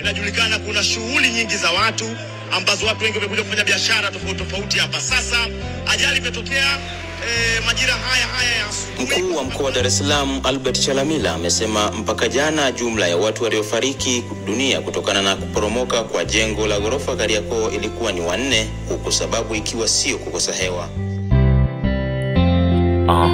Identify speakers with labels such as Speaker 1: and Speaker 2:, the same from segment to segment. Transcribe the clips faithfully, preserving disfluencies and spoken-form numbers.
Speaker 1: Inajulikana kuna shughuli nyingi za watu ambazo watu wengi wamekuja kufanya biashara tofauti tofauti hapa. Sasa ajali imetokea E, majira haya haya ya asubuhi.
Speaker 2: Mkuu wa mkoa wa Dar es Salaam Albert Chalamila amesema mpaka jana jumla ya watu waliofariki dunia kutokana na kuporomoka kwa jengo la ghorofa Kariakoo ilikuwa ni wanne, huku sababu ikiwa sio kukosa hewa.
Speaker 3: Uh,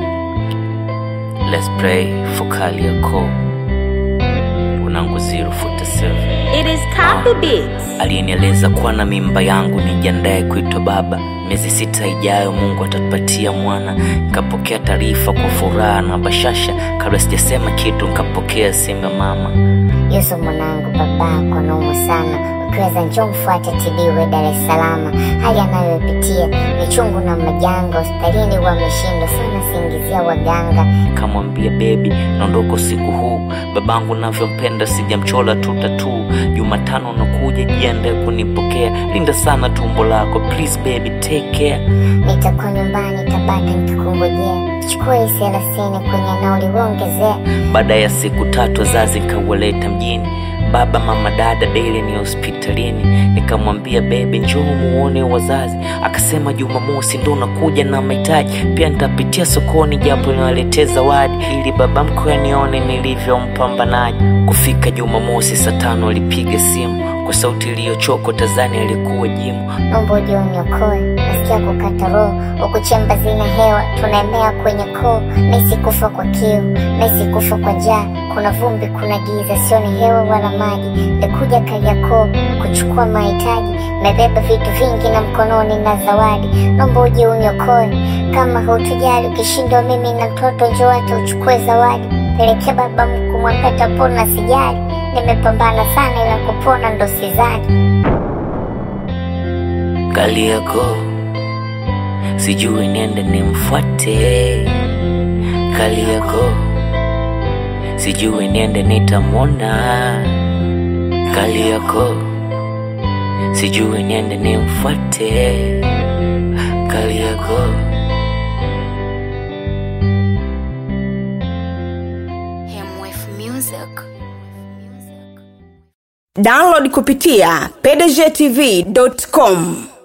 Speaker 3: let's pray for Kariakoo. Unangu zero forty seven.
Speaker 4: It is copy beats.
Speaker 3: Uh, alinieleza kuwa na mimba yangu nijiandae kuitwa baba. Miezi sita ijayo Mungu atatupatia mwana. Nikapokea taarifa kwa furaha na bashasha. Kabla sijasema kitu nikapokea simu ya mama.
Speaker 5: Yesu mwanangu, babako anaumwa sana. Ukiweza njoo mfuate tibiwe Dar es Salaam. Hali anayopitia ni chungu na majanga. Hospitalini wameshindwa sana, singizia waganga.
Speaker 3: Nikamwambia baby, naondoka usiku huu. Babangu ninavyompenda sijamchola tu tattoo. Jumatano nakuja, jiandae kunipokea. Linda sana tumbo lako, please baby take care.
Speaker 5: Nitakuwa nyumbani Tabata nikikungojea. Chukua hii thelathini kwenye nauli uongezea.
Speaker 3: Baada ya siku tatu wazazi nikawaleta mjini. Baba, mama, dada daily ni hospitalini. Nikamwambia baby njoo muone wazazi. Akasema Jumamosi ndo nakuja na mahitaji. Pia nitapitia sokoni japo niwaletee zawadi ili baba mkwe anione nilivyompambanaji. Kufika Jumamosi saa tano alipiga simu kwa sauti iliyochoka, tazani alikuwa jimu.
Speaker 5: Naomba uje uniokoe, nasikia kukata roho, huku chemba zina hewa, tunaemea kwenye koo. Nahisi kufa kwa kiu, nahisi kufa kwa njaa, kuna vumbi, kuna giza, sioni hewa wala maji. Nikuja Kariakoo kuchukua mahitaji, mebeba vitu vingi na mkononi na zawadi. Naomba uje uniokoe, kama hutujali ukishindwa mimi na mtoto njoo hata uchukue zawadi. Pelekea baba mkuu mwambie tapona sijali. Nimepambana sana ila kupona ndo sidhani.
Speaker 3: Kariakoo sijui niende nimfuate. Kariakoo sijui niende nitamwona. Kariakoo sijui niende nimfuate. Kariakoo.
Speaker 4: Download kupitia p d g t v dot com.